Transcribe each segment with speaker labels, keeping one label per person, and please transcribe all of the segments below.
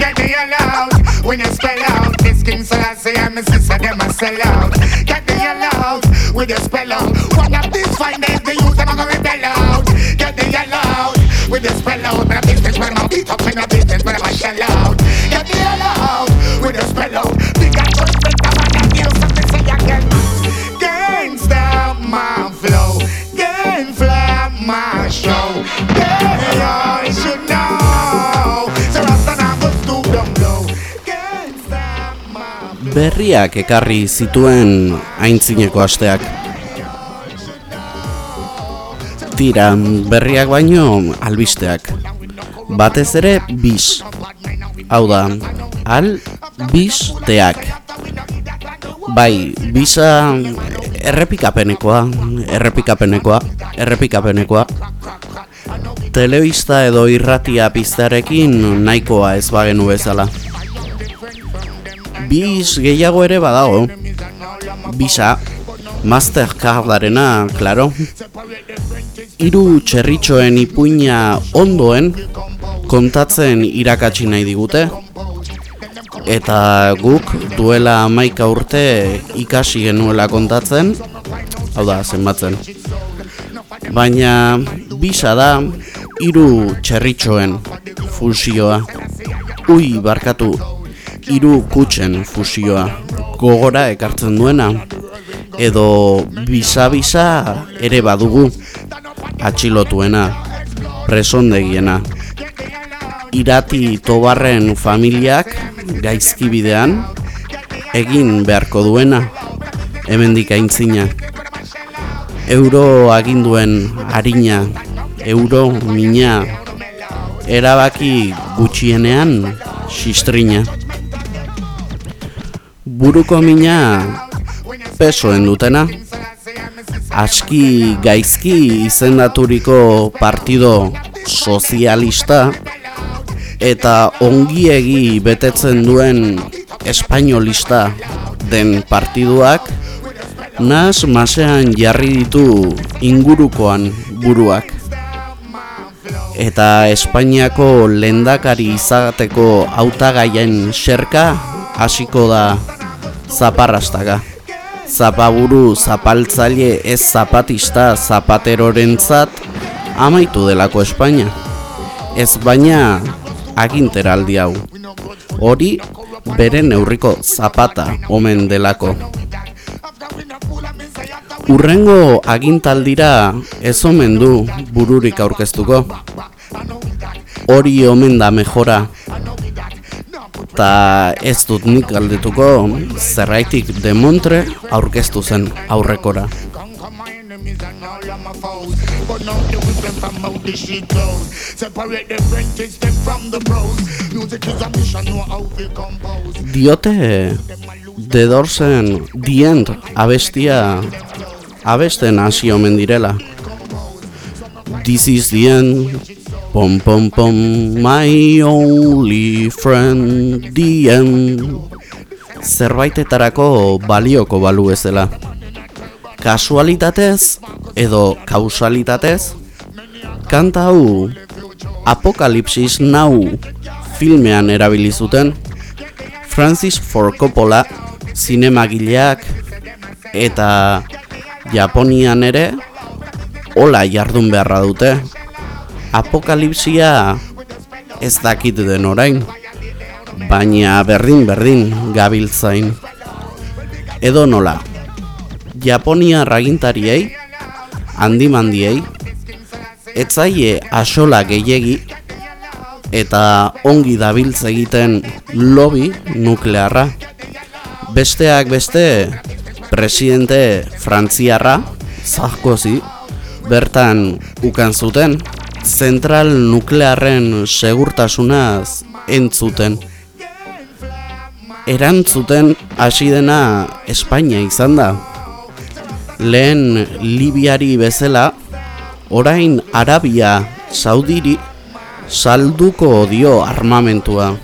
Speaker 1: Get the yell out when you spell out. This King Selassie and my sister them a sell out. Get the yell out when you spell out. One of these fine days the youth them a go rebel out. Get the yell out when you spell out. When a business when I beat up in a business when I shell out. Get the yell out when you spell out. Big and good better man and you something say again. Can't stop my flow. Can't flap my show. Yeah, you should know. So Rasta now go stoop down low. Can't stop my.
Speaker 2: Berriak ekarri zituen aintzineko asteak. Tira, berriak baino albisteak. Batez ere bis. Hau da, albisteak. Bai, bisa errepikapenekoa. Telebista edo irratia piztearekin nahikoa ez bagenu bezala. Bis gehiago ere badago. Bisa, Mastercardarena, claro. 3 txerritxoen ipuina ondoen kontatzen irakatsi nahi digute. Eta guk duela 11 urte ikasi genuela kontatzen, hau da, zenbatzen. Baina bisa da 3 txerritxoen fusioa. Barkatu, 3 kutxen fusioa. Gogora ekartzen duena. Edo bisa ere badugu. Atxilotuena, presondegiena. Irati Tobarren familiak gaizkibidean egin beharko duena, hemendik aintzina. Euro aginduen harina, euro mina, erabaki gutxienean xistrina. Buruko mina pesoen dutena, aski gaizki izendaturiko partido sozialista eta ongiegi betetzen duen espainolista den partiduak nas masean jarri ditu ingurukoan buruak. Eta Espainiako lehendakari izateko hautagaien xerka hasiko da zaparrastaka. Zapaburu zapaltzaile ez zapatista zapaterorentzat amaitu delako Espainia. Ez baina aginteraldi hau. Hori bere neurriko zapata omen delako. Urrengo agintaldira ez omen du bururik aurkeztuko. Hori omen da mejora. Ta ez dut nik galdetuko zerraitik Demontre aurkeztu zen aurrekora. Diote The Doorsen The End abestia abesten hasi omen direla. This is the end. Pom pom pom, my only friend, the end. Zerbaitetarako balioko balu ezela. Kasualitatez edo kausalitatez, kanta hau Apokalipsis Now filmean erabili zuten Francis Ford Coppola zinemagileak eta Japonian ere hola jardun beharra dute. Apokalipsia ez dakit den orain, baina berdin gabiltzain. Edo nola, Japonia ragintariei, handimandiei, etzaie axola gehiegi eta ongi dabiltz egiten lobby nuklearra. Besteak beste, presidente frantziarra, Sarkozy, bertan ukan zuten, zentral nuklearren segurtasunaz entzuten. Erantzuten hasi dena Espainia izan da. Lehen Libiari bezala, orain Arabia Saudiri salduko dio armamentua.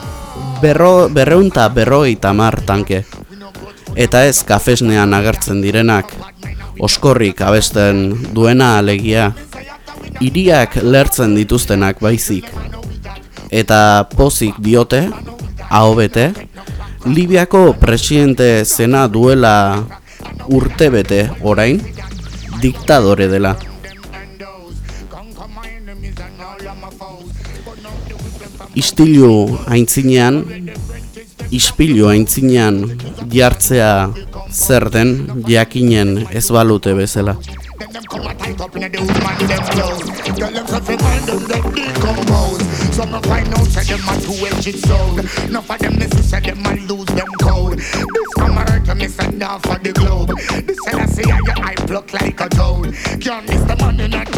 Speaker 2: 250 tanke. Eta ez kafesnean agertzen direnak, oskorrik abesten duena alegia, hiriak lertzen dituztenak baizik. Eta pozik diote, aho bete, Libiako presidente zena duela urtebete orain, diktadore dela. Ispilu aintzinean jartzea zer den jakinen ez balute bezala.
Speaker 1: Some find out say them a two-edged sword. Enough of them say them a lose them code. This America me send off for the globe. This I say I pluck like a toad. Can't miss the money not